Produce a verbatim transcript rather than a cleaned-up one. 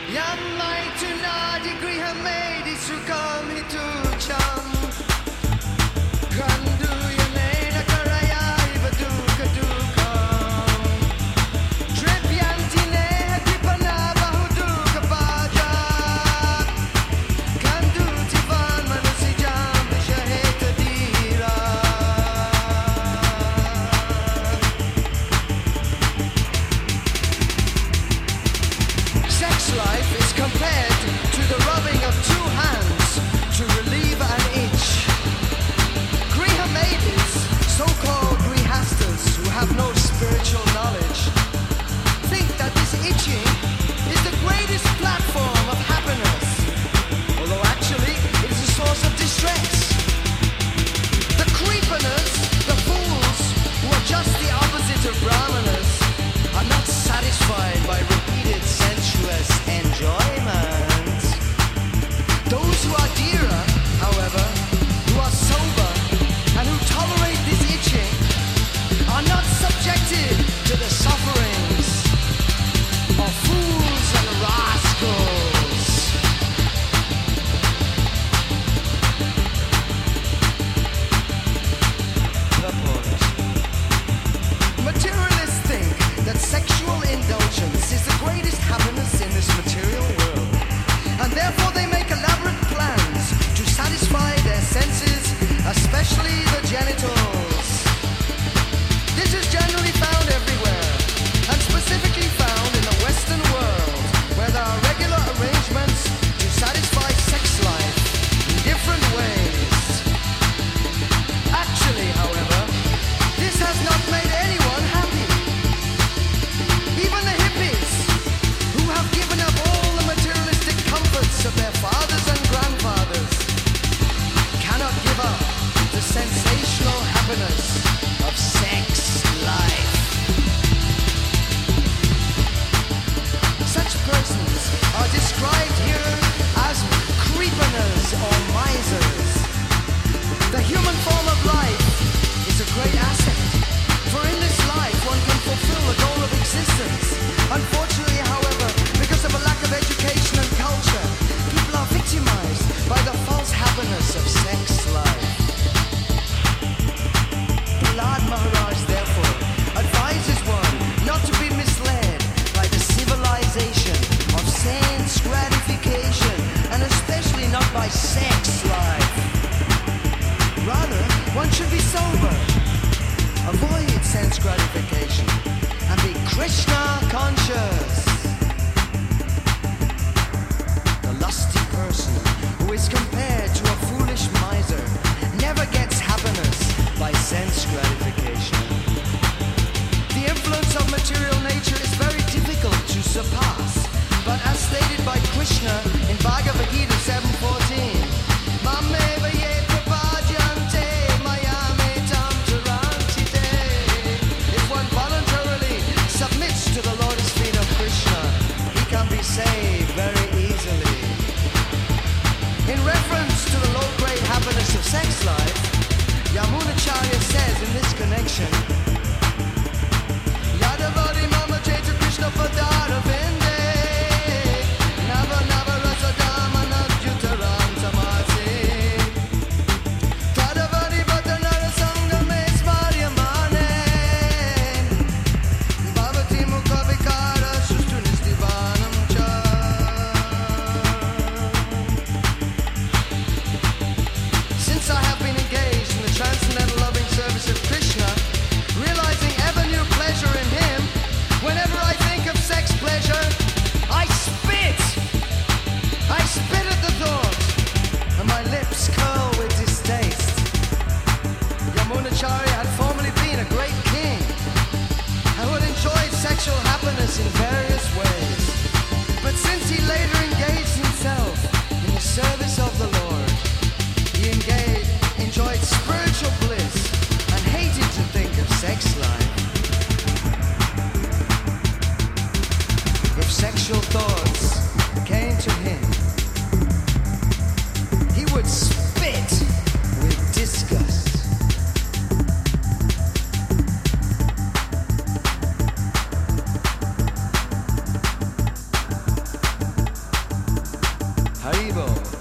Yammai tunadi griha made sukam hitucham. Kandu yamena karaya ibadu kadukam. Trepyantine hakipana bahudu kapaja. Kandu tivan manusijam bishaheta dira. Sex life is compared to the rubbing of two hands to relieve an itch. Griha maidens, so-called grihastas who have no spiritual knowledge, think that this itching is the greatest platform of happiness, although actually it is a source of distress. The creeperners, the fools, who are just the opposite of brahmanas, are not satisfied by repeated sensuous enjoyment. Those who are dhira, however, who are sober and who tolerate this itching, are not subjected to the sufferings of fools and rascals. The poet. Materialists think that sexual indulgence is the greatest happiness in this material world, and therefore they make elaborate plans to satisfy their senses, especially the genitals. This is generally found everywhere, and specifically found in the Western world, where there are regular arrangements to satisfy sex life in different ways. Actually, however, this has not made anyone happy. Even the hippies, who have given up all the materialistic comforts of their fathers and grandfathers, cannot give up the sensational happiness of sex life. Such persons are described here as creeperners or misers. The human form of life is a great asset, for in this life one can fulfill the goal of existence. Unfortunately, however, because of a lack of education and culture, people are victimized by the false happiness of sex life. Prahlad Maharaj, therefore, advises one not to be misled by the civilization of sense gratification, and especially not by sex life. Rather, one should be sober, avoid sense gratification, and be Krishna conscious. The lusty person who is compared to a foolish miser never gets happiness by sense gratification. The influence of material nature is very difficult to surpass, but as stated by Krishna in Bhagavad Gita seven fourteen, Mameva ye prapajante mayame tam tarantite. If one voluntarily submits to the lotus feet of Krishna, he can be saved very easily. In reference to the low-grade happiness of sex life, Yamunacharya says in this connection, Haribo.